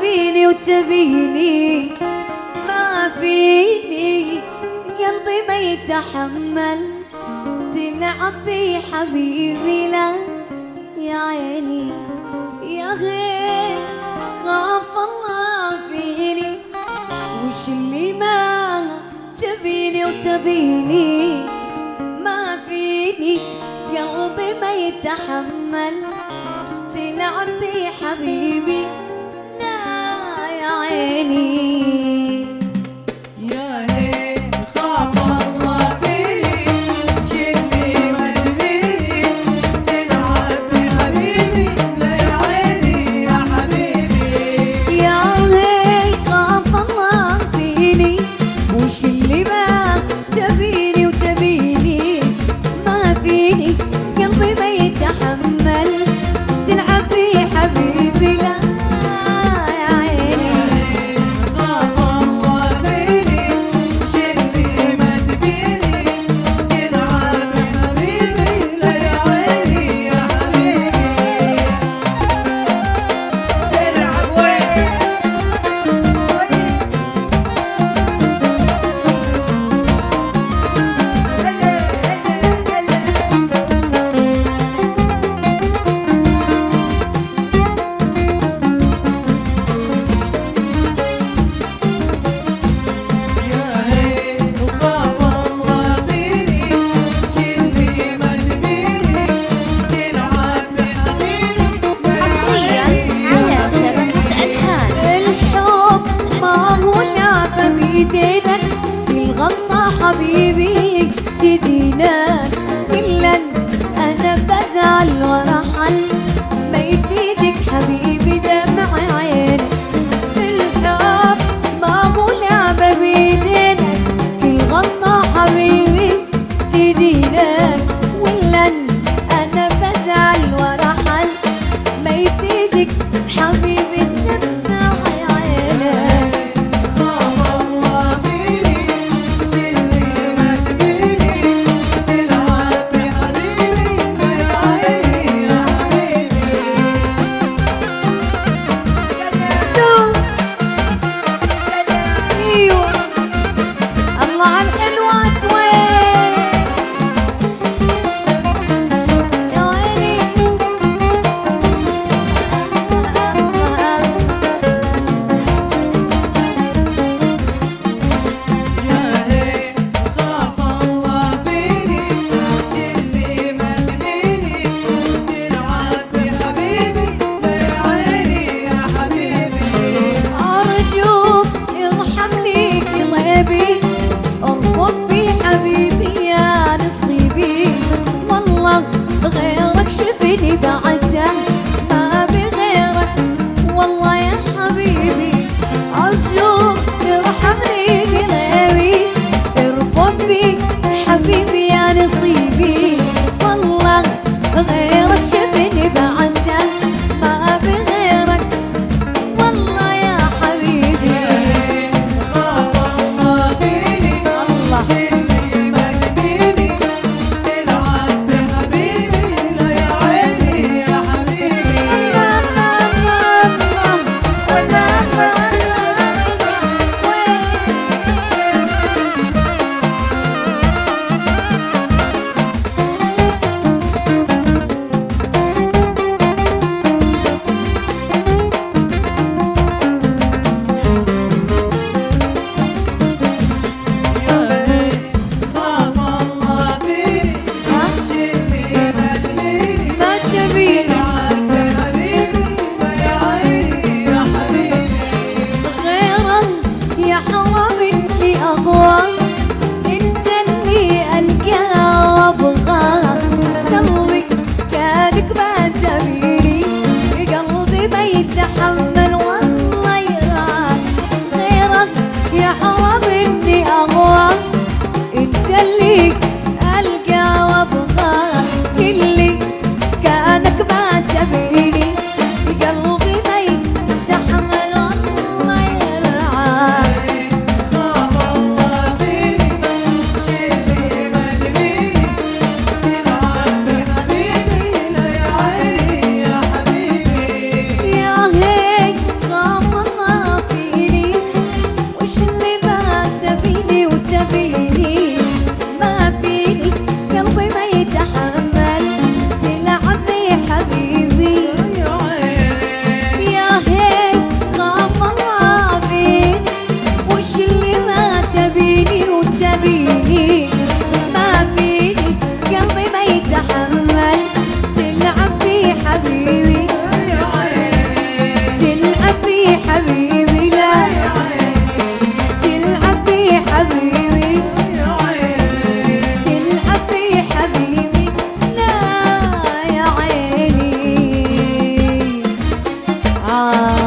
تبيني وتبيني ما فيني، قلبي ما يتحمل تلعب بي حبيبي. لا يا عيني يا غير خاف الله فيني، وش اللي ما تبيني وتبيني ما فيني، قلبي ما يتحمل تلعب بي حبيبي. لا يا عيني يا هيل خاف الله فيني، شلي ما تبيني تلعب بحبيبي. لا يا عيني يا حبيبي، يا هيل خاف الله فيني، وش اللي ما تبيني وتبيني ما فيني، قلبي ما يتحمل تلعب بي حبيبي. لا يا عيني خاف الله فيني، شلي ما تبيني تلعب بحبيبي. لا يا عيني يا حبيبي، تلعب وين؟ يا هيل خاف الله فيني، شلي ما تبيني تلعب بحبيبي. حصرياً على شبكة ألحان. الحب ما هو لعبة بإيدينا، الغلطة حبيبي تدينا. إلا أنت أنا بزعل وأرحل، ما يفيدك حبيبي دمع عيني. الحب ما هو لعبة بإيدينا، الغلطة حبيبي تدينا. وإلا أنت أنا بزعل وأرحل، ما يفيدك حبيبي دمع عيني. خاف الله فيني، شلي ما تبيني تلعب بحبيبي. لا يا عيني يا حبيبي، ايوه الله على الحلوات وين يا عيني. يا هيل خاف الله فيني، شلي ما تبيني تلعب بحبيبي. لا يا عيني يا حبيبي، ارجوك ارحمني قلبي، ارفض بي حبيبي يا نصيبي. والله غيرك شفني بعده، ما بغيرك والله يا حبيبي. ارجوك ارحمني قلبي، ارفض بي حبيبي يا نصيبي. والله غيرك شفني بعده، ما بغيرك والله يا حبيبي. خاف الله فيني، الله شلي ما تبيني تلعب بحبيبي. لا يا عيني يا حبيبي، تعال